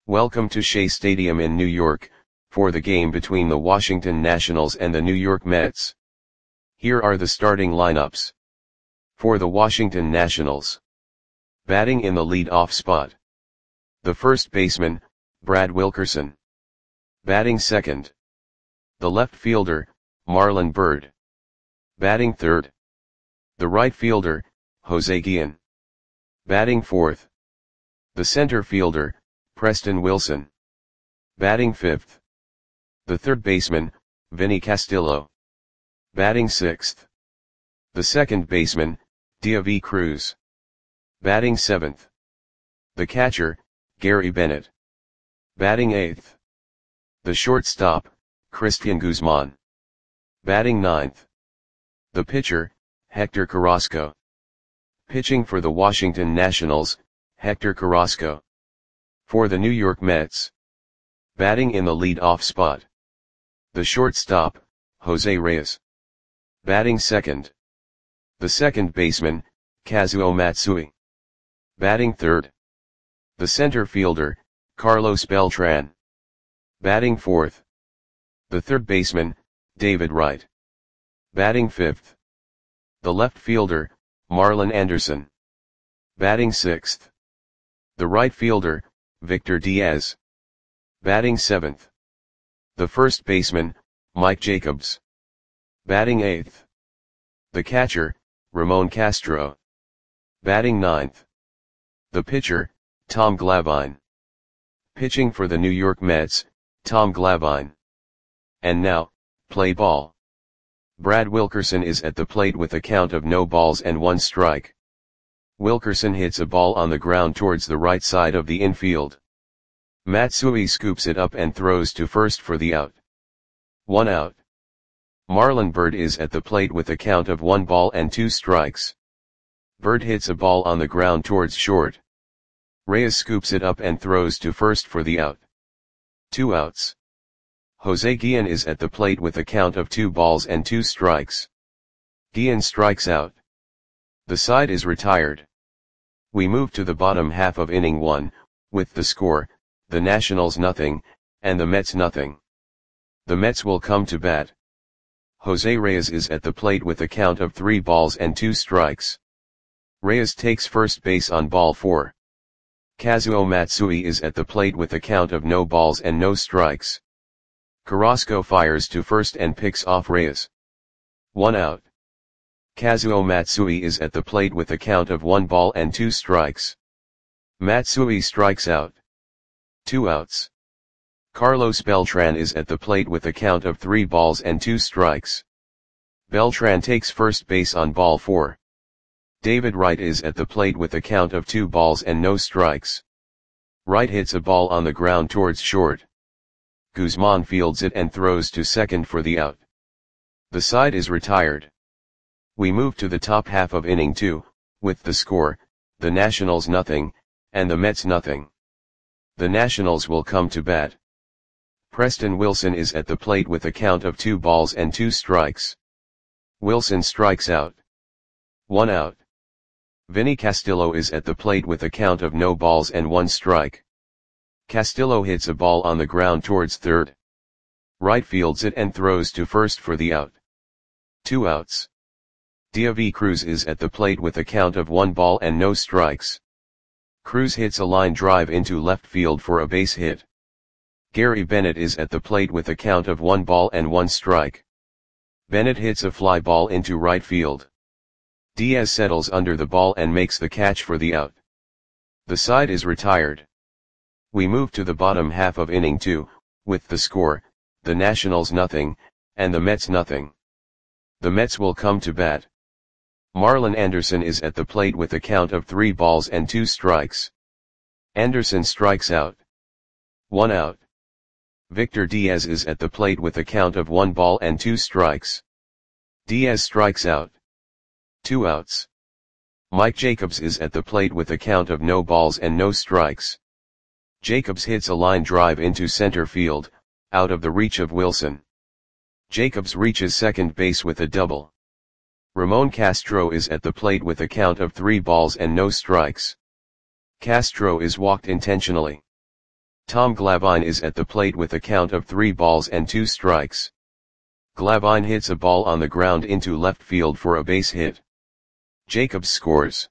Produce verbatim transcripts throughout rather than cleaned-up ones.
Welcome to Shea Stadium in New York, for the game between the Washington Nationals and the New York Mets. Here are the starting lineups. For the Washington Nationals. Batting in the lead-off spot. The first baseman, Brad Wilkerson. Batting second. The left fielder, Marlon Byrd. Batting third. The right fielder, Jose Guillen. Batting fourth. The center fielder, Preston Wilson. Batting fifth. The third baseman, Vinny Castillo. Batting sixth. The second baseman, Deivi Cruz. Batting seventh. The catcher, Gary Bennett. Batting eighth. The shortstop, Cristian Guzman. Batting ninth. The pitcher, Hector Carrasco. Pitching for the Washington Nationals, Hector Carrasco. For the New York Mets. Batting in the lead-off spot. The shortstop, Jose Reyes. Batting second. The second baseman, Kazuo Matsui. Batting third. The center fielder, Carlos Beltran. Batting fourth. The third baseman, David Wright. Batting fifth. The left fielder, Marlon Anderson. Batting sixth. The right fielder, Victor Diaz. Batting seventh. The first baseman, Mike Jacobs. Batting eighth. The catcher, Ramon Castro. Batting ninth. The pitcher, Tom Glavine. Pitching for the New York Mets, Tom Glavine. And now, play ball. Brad Wilkerson is at the plate with a count of no balls and one strike. Wilkerson hits a ball on the ground towards the right side of the infield. Matsui scoops it up and throws to first for the out. One out. Marlon Byrd is at the plate with a count of one ball and two strikes. Byrd hits a ball on the ground towards short. Reyes scoops it up and throws to first for the out. Two outs. Jose Guillen is at the plate with a count of two balls and two strikes. Guillen strikes out. The side is retired. We move to the bottom half of inning one, with the score, the Nationals nothing, and the Mets nothing. The Mets will come to bat. Jose Reyes is at the plate with a count of three balls and two strikes. Reyes takes first base on ball four. Kazuo Matsui is at the plate with a count of no balls and no strikes. Carrasco fires to first and picks off Reyes. One out. Kazuo Matsui is at the plate with a count of one ball and two strikes. Matsui strikes out. Two outs. Carlos Beltran is at the plate with a count of three balls and two strikes. Beltran takes first base on ball four. David Wright is at the plate with a count of two balls and no strikes. Wright hits a ball on the ground towards short. Guzman fields it and throws to second for the out. The side is retired. We move to the top half of inning two, with the score, the Nationals nothing, and the Mets nothing. The Nationals will come to bat. Preston Wilson is at the plate with a count of two balls and two strikes. Wilson strikes out. One out. Vinny Castillo is at the plate with a count of no balls and one strike. Castillo hits a ball on the ground towards third. Wright fields it and throws to first for the out. Two outs. Deivi Cruz is at the plate with a count of one ball and no strikes. Cruz hits a line drive into left field for a base hit. Gary Bennett is at the plate with a count of one ball and one strike. Bennett hits a fly ball into right field. Diaz settles under the ball and makes the catch for the out. The side is retired. We move to the bottom half of inning two, with the score, the Nationals nothing, and the Mets nothing. The Mets will come to bat. Marlon Anderson is at the plate with a count of three balls and two strikes. Anderson strikes out. One out. Victor Diaz is at the plate with a count of one ball and two strikes. Diaz strikes out. Two outs. Mike Jacobs is at the plate with a count of no balls and no strikes. Jacobs hits a line drive into center field, out of the reach of Wilson. Jacobs reaches second base with a double. Ramon Castro is at the plate with a count of three balls and no strikes. Castro is walked intentionally. Tom Glavine is at the plate with a count of three balls and two strikes. Glavine hits a ball on the ground into left field for a base hit. Jacobs scores.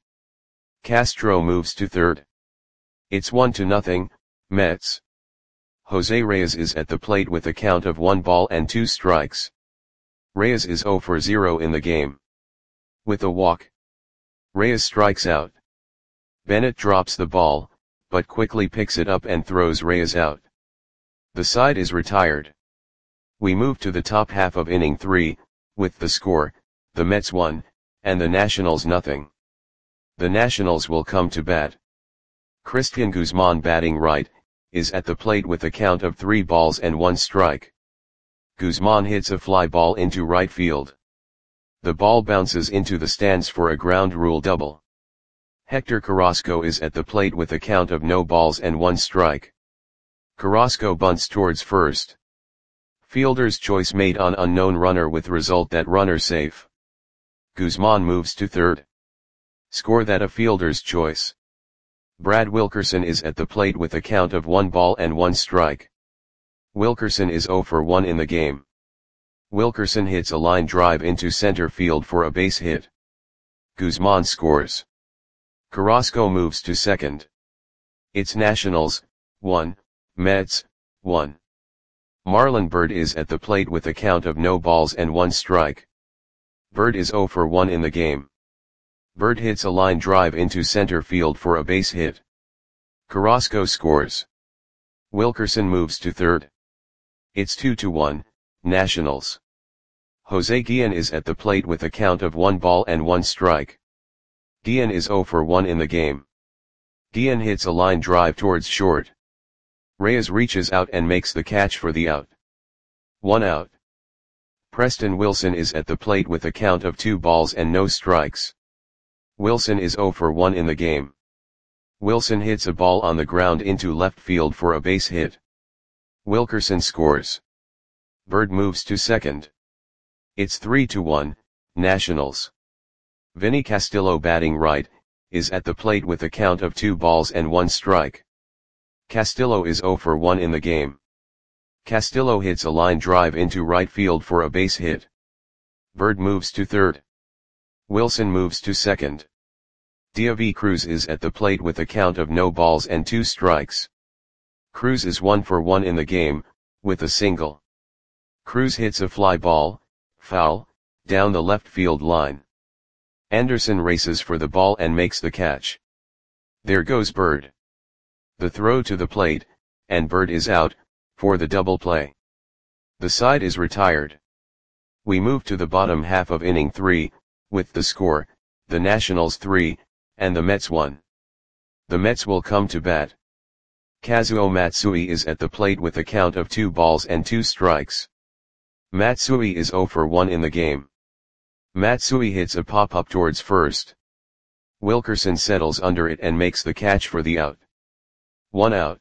Castro moves to third. It's one to nothing, Mets. Jose Reyes is at the plate with a count of one ball and two strikes. Reyes is zero for zero in the game. With a walk, Reyes strikes out. Bennett drops the ball, but quickly picks it up and throws Reyes out. The side is retired. We move to the top half of inning three, with the score, the Mets one, and the Nationals nothing. The Nationals will come to bat. Christian Guzman, batting right, is at the plate with a count of three balls and one strike. Guzman hits a fly ball into right field. The ball bounces into the stands for a ground rule double. Hector Carrasco is at the plate with a count of no balls and one strike. Carrasco bunts towards first. Fielder's choice made on unknown runner with result that runner safe. Guzman moves to third. Score that a fielder's choice. Brad Wilkerson is at the plate with a count of one ball and one strike. Wilkerson is zero for one in the game. Wilkerson hits a line drive into center field for a base hit. Guzman scores. Carrasco moves to second. It's Nationals, one, Mets, one. Marlon Byrd is at the plate with a count of no balls and one strike. Byrd is zero for one in the game. Byrd hits a line drive into center field for a base hit. Carrasco scores. Wilkerson moves to third. It's two to one, Nationals. Jose Guillen is at the plate with a count of one ball and one strike. Guillen is zero for one in the game. Guillen hits a line drive towards short. Reyes reaches out and makes the catch for the out. One out. Preston Wilson is at the plate with a count of two balls and no strikes. Wilson is zero for one in the game. Wilson hits a ball on the ground into left field for a base hit. Wilkerson scores. Byrd moves to second. It's three to one, Nationals. Vinny Castillo, batting right, is at the plate with a count of two balls and one strike. Castillo is zero for one in the game. Castillo hits a line drive into right field for a base hit. Byrd moves to third. Wilson moves to second. Diavy Cruz is at the plate with a count of no balls and two strikes. Cruz is one for one in the game, with a single. Cruz hits a fly ball, foul, down the left field line. Anderson races for the ball and makes the catch. There goes Byrd. The throw to the plate, and Byrd is out, for the double play. The side is retired. We move to the bottom half of inning three, with the score, the Nationals three, and the Mets one. The Mets will come to bat. Kazuo Matsui is at the plate with a count of two balls and two strikes. Matsui is zero for one in the game. Matsui hits a pop-up towards first. Wilkerson settles under it and makes the catch for the out. One out.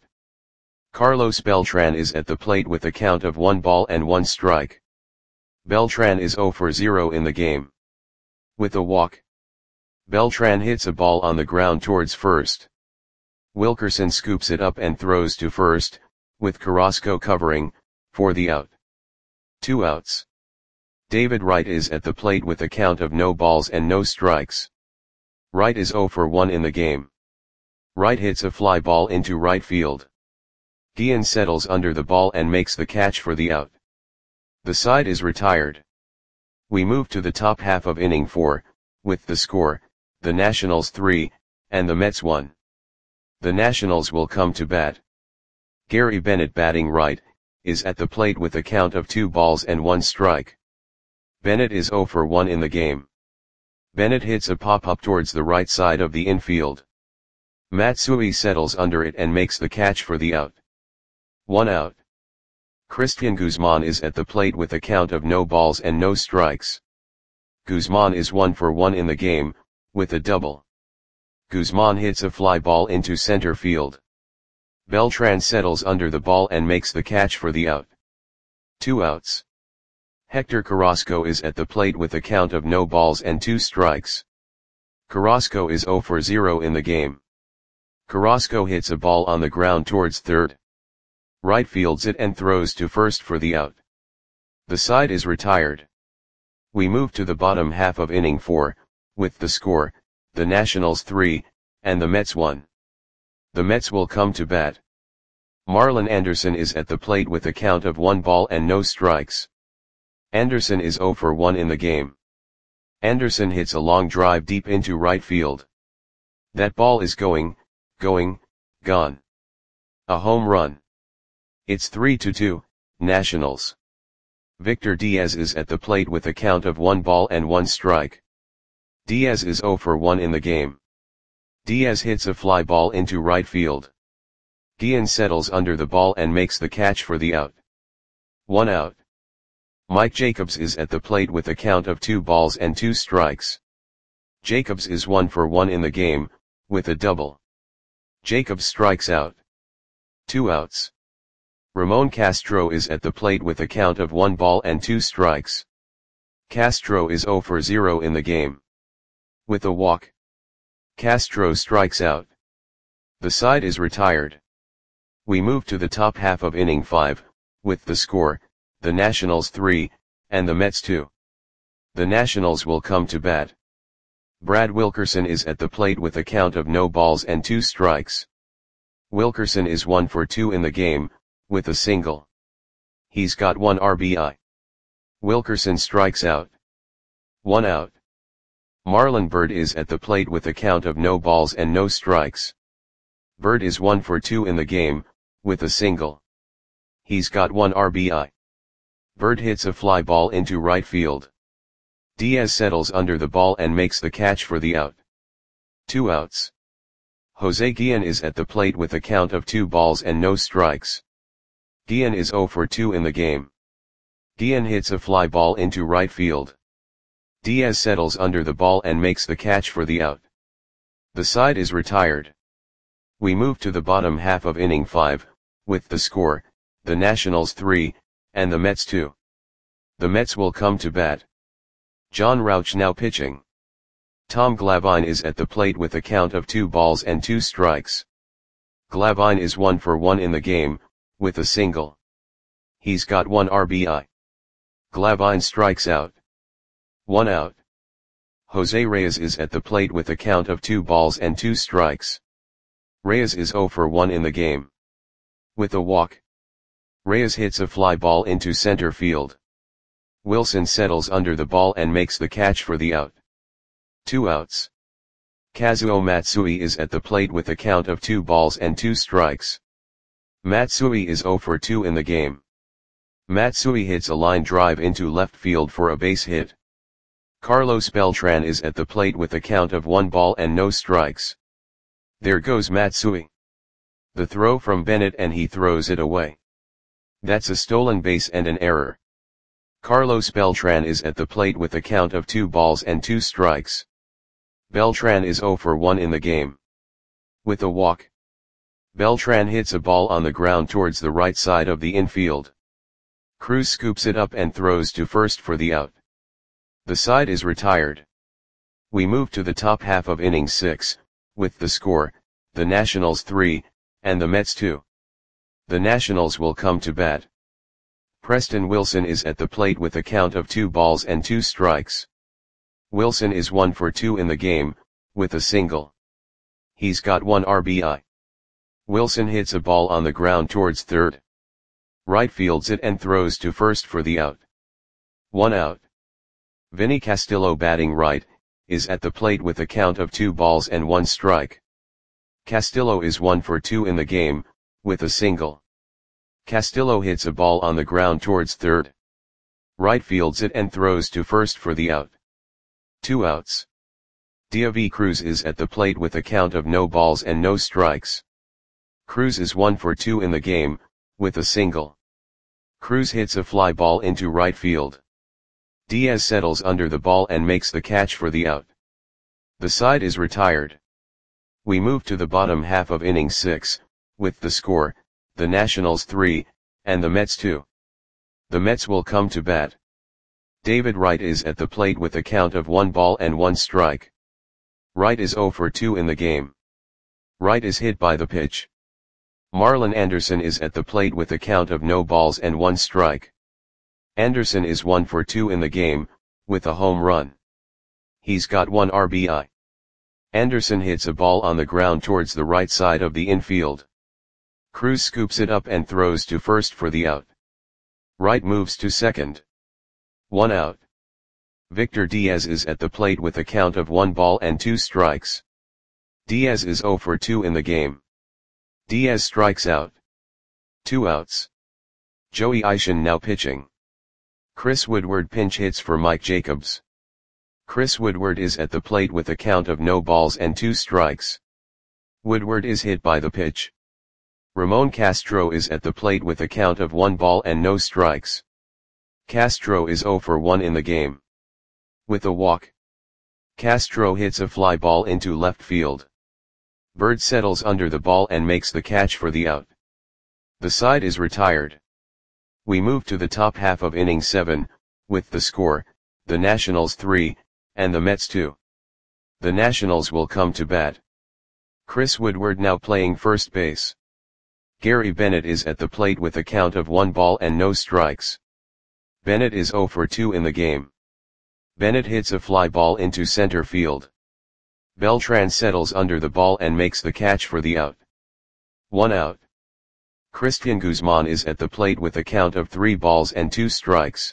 Carlos Beltran is at the plate with a count of one ball and one strike. Beltran is zero for zero in the game. With a walk, Beltran hits a ball on the ground towards first. Wilkerson scoops it up and throws to first, with Carrasco covering, for the out. Two outs. David Wright is at the plate with a count of no balls and no strikes. Wright is zero for one in the game. Wright hits a fly ball into right field. Guillen settles under the ball and makes the catch for the out. The side is retired. We move to the top half of inning four, with the score, the Nationals three, and the Mets one. The Nationals will come to bat. Gary Bennett, batting right, is at the plate with a count of two balls and one strike. Bennett is zero for one in the game. Bennett hits a pop-up towards the right side of the infield. Matsui settles under it and makes the catch for the out. One out. Christian Guzman is at the plate with a count of no balls and no strikes. Guzman is one for one in the game, with a double. Guzman hits a fly ball into center field. Beltran settles under the ball and makes the catch for the out. Two outs. Hector Carrasco is at the plate with a count of no balls and two strikes. Carrasco is zero for zero in the game. Carrasco hits a ball on the ground towards third. Right fields it and throws to first for the out. The side is retired. We move to the bottom half of inning four, with the score, the Nationals three, and the Mets one. The Mets will come to bat. Marlon Anderson is at the plate with a count of one ball and no strikes. Anderson is zero for one in the game. Anderson hits a long drive deep into right field. That ball is going, going, gone. A home run. It's three to two, Nationals. Victor Diaz is at the plate with a count of one ball and one strike. Diaz is zero for one in the game. Diaz hits a fly ball into right field. Guillen settles under the ball and makes the catch for the out. One out. Mike Jacobs is at the plate with a count of two balls and two strikes. Jacobs is one for one in the game, with a double. Jacobs strikes out. Two outs. Ramon Castro is at the plate with a count of one ball and two strikes. Castro is zero for zero in the game. With a walk. Castro strikes out. The side is retired. We move to the top half of inning five, with the score, the Nationals three, and the Mets two. The Nationals will come to bat. Brad Wilkerson is at the plate with a count of no balls and two strikes. Wilkerson is one for two in the game, with a single. He's got one R B I. Wilkerson strikes out. One out. Marlon Byrd is at the plate with a count of no balls and no strikes. Byrd is one for two in the game, with a single. He's got one R B I. Byrd hits a fly ball into right field. Diaz settles under the ball and makes the catch for the out. Two outs. Jose Guillen is at the plate with a count of two balls and no strikes. Guillen is zero for two in the game. Guillen hits a fly ball into right field. Diaz settles under the ball and makes the catch for the out. The side is retired. We move to the bottom half of inning five, with the score, the Nationals three, and the Mets two. The Mets will come to bat. John Rauch now pitching. Tom Glavine is at the plate with a count of two balls and two strikes. Glavine is one for one in the game, with a single. He's got one R B I. Glavine strikes out. One out. Jose Reyes is at the plate with a count of two balls and two strikes. Reyes is zero for one in the game. With a walk. Reyes hits a fly ball into center field. Wilson settles under the ball and makes the catch for the out. Two outs. Kazuo Matsui is at the plate with a count of two balls and two strikes. Matsui is zero for two in the game. Matsui hits a line drive into left field for a base hit. Carlos Beltran is at the plate with a count of one ball and no strikes. There goes Matsui. The throw from Bennett and he throws it away. That's a stolen base and an error. Carlos Beltran is at the plate with a count of two balls and two strikes. Beltran is zero for one in the game. With a walk. Beltran hits a ball on the ground towards the right side of the infield. Cruz scoops it up and throws to first for the out. The side is retired. We move to the top half of inning six, with the score, the Nationals three, and the Mets two. The Nationals will come to bat. Preston Wilson is at the plate with a count of two balls and two strikes. Wilson is one for two in the game, with a single. He's got one R B I. Wilson hits a ball on the ground towards third. Right fields it and throws to first for the out. One out. Vinny Castillo batting right, is at the plate with a count of two balls and one strike. Castillo is one for two in the game, with a single. Castillo hits a ball on the ground towards third. Right fields it and throws to first for the out. Two outs. Diavi Cruz is at the plate with a count of no balls and no strikes. Cruz is one for two in the game, with a single. Cruz hits a fly ball into right field. Diaz settles under the ball and makes the catch for the out. The side is retired. We move to the bottom half of inning six, with the score, the Nationals three, and the Mets two. The Mets will come to bat. David Wright is at the plate with a count of one ball and one strike. Wright is zero for two in the game. Wright is hit by the pitch. Marlon Anderson is at the plate with a count of no balls and one strike. Anderson is one for two in the game, with a home run. He's got one R B I. Anderson hits a ball on the ground towards the right side of the infield. Cruz scoops it up and throws to first for the out. Wright moves to second. One out. Victor Diaz is at the plate with a count of one ball and two strikes. Diaz is zero for two in the game. Diaz strikes out. Two outs. Joey Isham now pitching. Chris Woodward pinch hits for Mike Jacobs. Chris Woodward is at the plate with a count of no balls and two strikes. Woodward is hit by the pitch. Ramon Castro is at the plate with a count of one ball and no strikes. Castro is zero for one in the game. With a walk, Castro hits a fly ball into left field. Bird settles under the ball and makes the catch for the out. The side is retired. We move to the top half of inning seven, with the score, the Nationals three, and the Mets two. The Nationals will come to bat. Chris Woodward now playing first base. Gary Bennett is at the plate with a count of one ball and no strikes. Bennett is zero for two in the game. Bennett hits a fly ball into center field. Beltran settles under the ball and makes the catch for the out. One out. Christian Guzman is at the plate with a count of three balls and two strikes.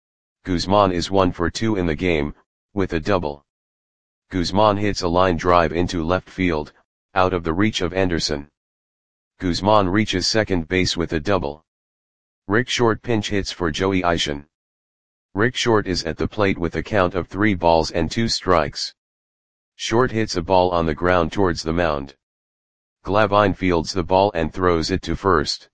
Guzman is one for two in the game, with a double. Guzman hits a line drive into left field, out of the reach of Anderson. Guzman reaches second base with a double. Rick Short pinch hits for Joey Isham. Rick Short is at the plate with a count of three balls and two strikes. Short hits a ball on the ground towards the mound. Glavine fields the ball and throws it to first.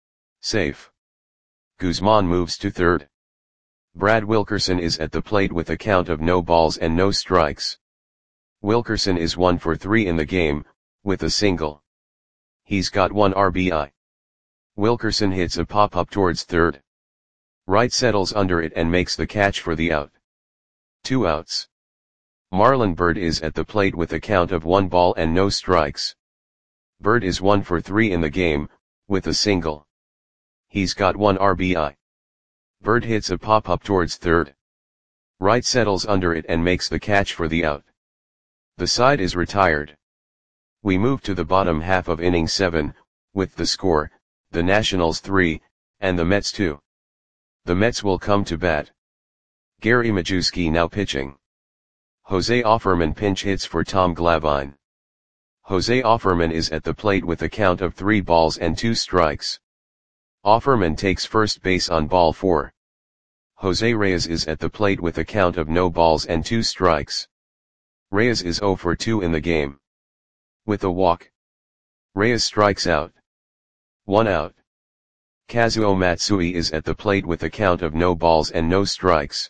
Safe. Guzman moves to third. Brad Wilkerson is at the plate with a count of no balls and no strikes. Wilkerson is one for three in the game, with a single. He's got one R B I. Wilkerson hits a pop-up towards third. Wright settles under it and makes the catch for the out. Two outs. Marlon Byrd is at the plate with a count of one ball and no strikes. Byrd is one for three in the game, with a single. He's got one R B I. Byrd hits a pop-up towards third. Wright settles under it and makes the catch for the out. The side is retired. We move to the bottom half of inning seven, with the score, the Nationals three, and the Mets two. The Mets will come to bat. Gary Majewski now pitching. Jose Offerman pinch hits for Tom Glavine. Jose Offerman is at the plate with a count of three balls and two strikes. Offerman takes first base on ball four. Jose Reyes is at the plate with a count of no balls and two strikes. Reyes is zero for two in the game. With a walk, Reyes strikes out. One out. Kazuo Matsui is at the plate with a count of no balls and no strikes.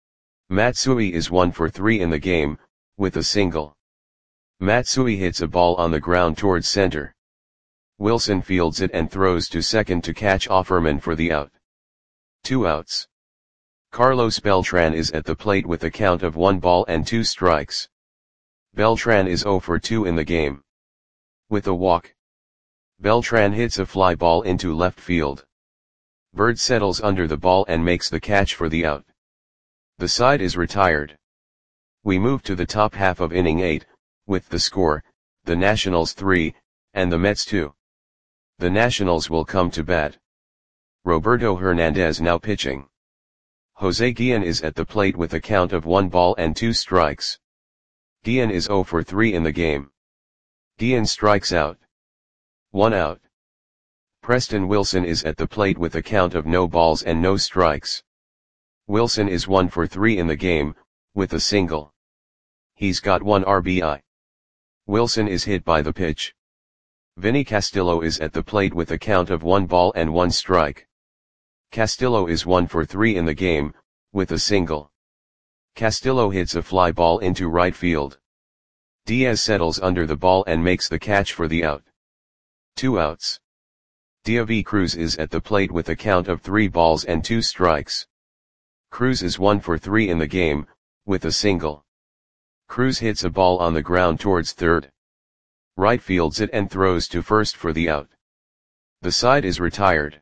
Matsui is one for three in the game, with a single. Matsui hits a ball on the ground towards center. Wilson fields it and throws to second to catch Offerman for the out. Two outs. Carlos Beltran is at the plate with a count of one ball and two strikes. Beltran is zero for two in the game. With a walk, Beltran hits a fly ball into left field. Byrd settles under the ball and makes the catch for the out. The side is retired. We move to the top half of inning eight, with the score, the Nationals three, and the Mets two. The Nationals will come to bat. Roberto Hernandez now pitching. Jose Guillen is at the plate with a count of one ball and two strikes. Guillen is zero for three in the game. Guillen strikes out. One out. Preston Wilson is at the plate with a count of no balls and no strikes. Wilson is one for three in the game, with a single. He's got one R B I. Wilson is hit by the pitch. Vinny Castillo is at the plate with a count of one ball and one strike. Castillo is one for three in the game, with a single. Castillo hits a fly ball into right field. Diaz settles under the ball and makes the catch for the out. Two outs. David Cruz is at the plate with a count of three balls and two strikes. Cruz is one for three in the game, with a single. Cruz hits a ball on the ground towards third. Wright fields it and throws to first for the out. The side is retired.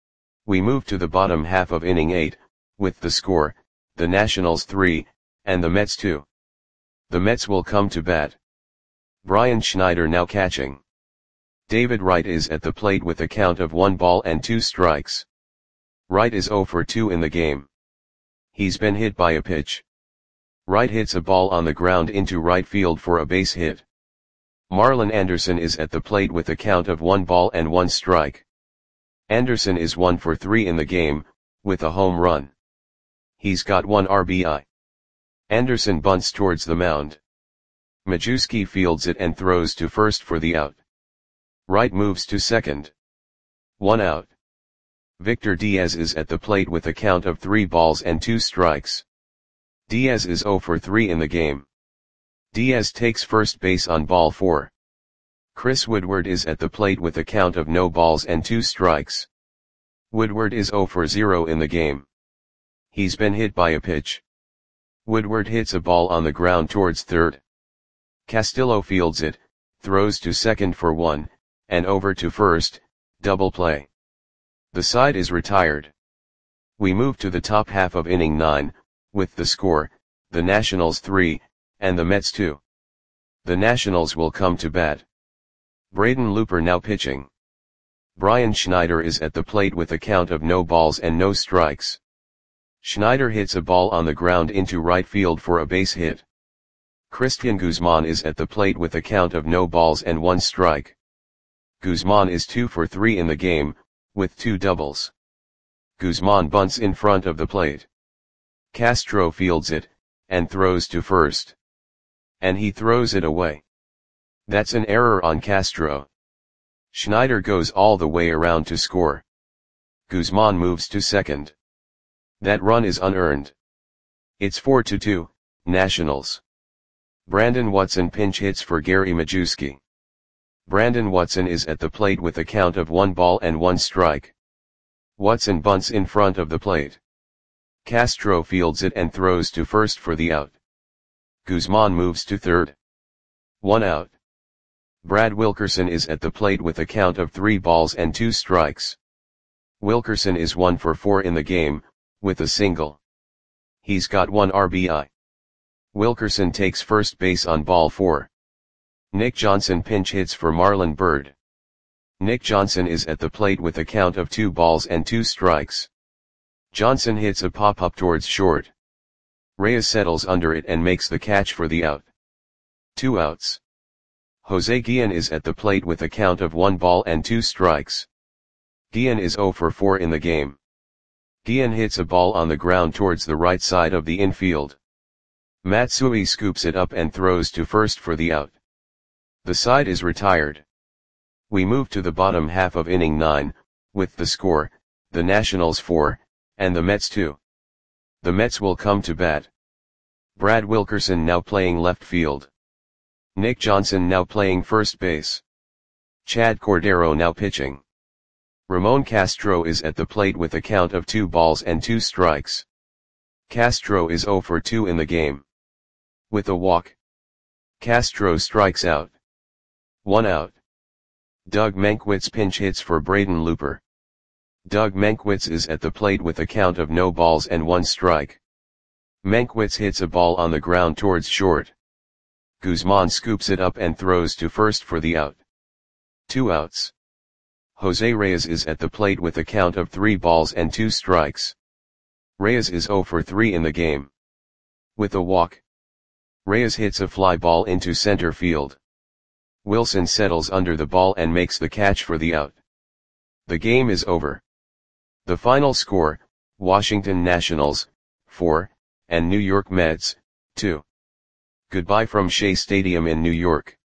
We move to the bottom half of inning eight, with the score, the Nationals three, and the Mets two. The Mets will come to bat. Brian Schneider now catching. David Wright is at the plate with a count of one ball and two strikes. Wright is oh for two in the game. He's been hit by a pitch. Wright hits a ball on the ground into right field for a base hit. Marlon Anderson is at the plate with a count of one ball and one strike. Anderson is one for three in the game, with a home run. He's got one R B I. Anderson bunts towards the mound. Majewski fields it and throws to first for the out. Wright moves to second. One out. Victor Diaz is at the plate with a count of three balls and two strikes. Diaz is oh for three in the game. Diaz takes first base on ball four. Chris Woodward is at the plate with a count of no balls and two strikes. Woodward is oh for zero in the game. He's been hit by a pitch. Woodward hits a ball on the ground towards third. Castillo fields it, throws to second for one, and over to first, double play. The side is retired. We move to the top half of inning nine, with the score, the Nationals three, and the Mets two. The Nationals will come to bat. Braden Looper now pitching. Brian Schneider is at the plate with a count of no balls and no strikes. Schneider hits a ball on the ground into right field for a base hit. Christian Guzman is at the plate with a count of no balls and one strike. Guzman is two for three in the game, with two doubles. Guzman bunts in front of the plate. Castro fields it, and throws to first. And he throws it away. That's an error on Castro. Schneider goes all the way around to score. Guzman moves to second. That run is unearned. It's four to two, Nationals. Brandon Watson pinch hits for Gary Majewski. Brandon Watson is at the plate with a count of one ball and one strike. Watson bunts in front of the plate. Castro fields it and throws to first for the out. Guzman moves to third. One out. Brad Wilkerson is at the plate with a count of three balls and two strikes. Wilkerson is one for four in the game, with a single. He's got one R B I. Wilkerson takes first base on ball four. Nick Johnson pinch hits for Marlon Byrd. Nick Johnson is at the plate with a count of two balls and two strikes. Johnson hits a pop-up towards short. Reyes settles under it and makes the catch for the out. Two outs. Jose Guillen is at the plate with a count of one ball and two strikes. Guillen is oh for four in the game. Guillen hits a ball on the ground towards the right side of the infield. Matsui scoops it up and throws to first for the out. The side is retired. We move to the bottom half of inning nine, with the score, the Nationals four, and the Mets two. The Mets will come to bat. Brad Wilkerson now playing left field. Nick Johnson now playing first base. Chad Cordero now pitching. Ramon Castro is at the plate with a count of two balls and two strikes. Castro is oh for two in the game. With a walk. Castro strikes out. One out. Doug Mankiewicz pinch hits for Braden Looper. Doug Mankiewicz is at the plate with a count of no balls and one strike. Mankiewicz hits a ball on the ground towards short. Guzman scoops it up and throws to first for the out. Two outs. Jose Reyes is at the plate with a count of three balls and two strikes. Reyes is oh for three in the game. With a walk. Reyes hits a fly ball into center field. Wilson settles under the ball and makes the catch for the out. The game is over. The final score, Washington Nationals, four, and New York Mets, two. Goodbye from Shea Stadium in New York.